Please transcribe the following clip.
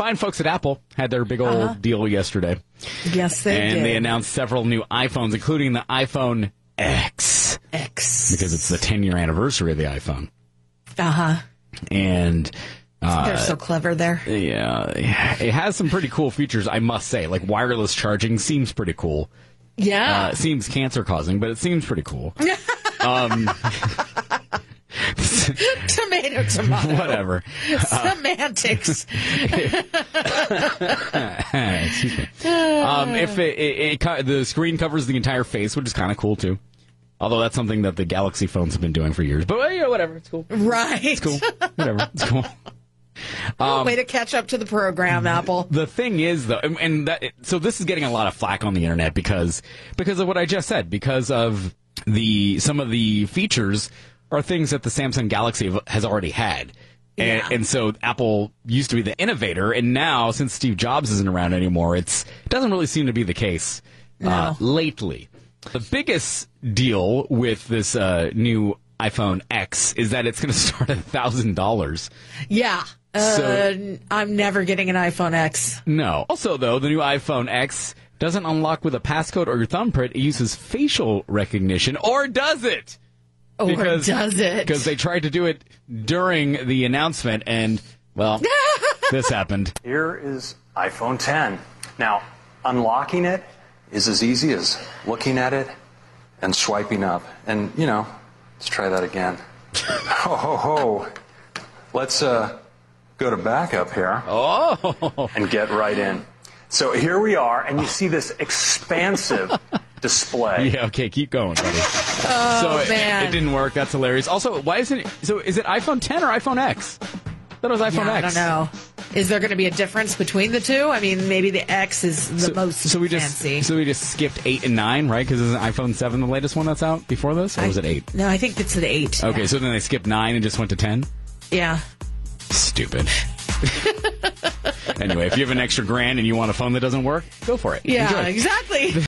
fine folks at Apple had their big old deal yesterday. Yes, they did. And they announced several new iPhones, including the iPhone X. Because it's the 10-year anniversary of the iPhone. And they're so clever there. Yeah, it has some pretty cool features, I must say. Like wireless charging seems pretty cool. Yeah. It seems cancer-causing, but it seems pretty cool. Tomato. Whatever. Semantics. Excuse me. If the screen covers the entire face, which is kind of cool, too. Although that's something that the Galaxy phones have been doing for years. But, whatever. It's cool. Right. It's cool. Whatever. It's cool. Way to catch up to the program, Apple. The thing is, though, so this is getting a lot of flack on the internet because of what I just said, because of some of the features are things that the Samsung Galaxy has already had. And so Apple used to be the innovator, and now, since Steve Jobs isn't around anymore, it doesn't really seem to be the case lately. The biggest deal with this new iPhone X is that it's going to start at $1,000. Yeah. So, I'm never getting an iPhone X. No. Also, though, the new iPhone X doesn't unlock with a passcode or your thumbprint. It uses facial recognition. Or does it? Does it? Because they tried to do it during the announcement, and, well, this happened. Here is iPhone 10. Now, unlocking it is as easy as looking at it and swiping up. And, let's try that again. Let's go to backup here. And get right in. So here we are, and you see this expansive display. Yeah, okay, keep going, buddy. Man. It didn't work. That's hilarious. Also, why isn't it? So is it iPhone 10 or iPhone X? I thought it was iPhone X. I don't know. Is there going to be a difference between the two? I mean, maybe the X is the most fancy. So we just skipped 8 and 9, right? Because isn't iPhone 7 the latest one that's out before this? Or was it 8? No, I think it's at 8. Okay, so then they skipped 9 and just went to 10? Yeah. Stupid. Anyway, if you have an extra $1,000 and you want a phone that doesn't work, go for it. Yeah, Enjoy. exactly.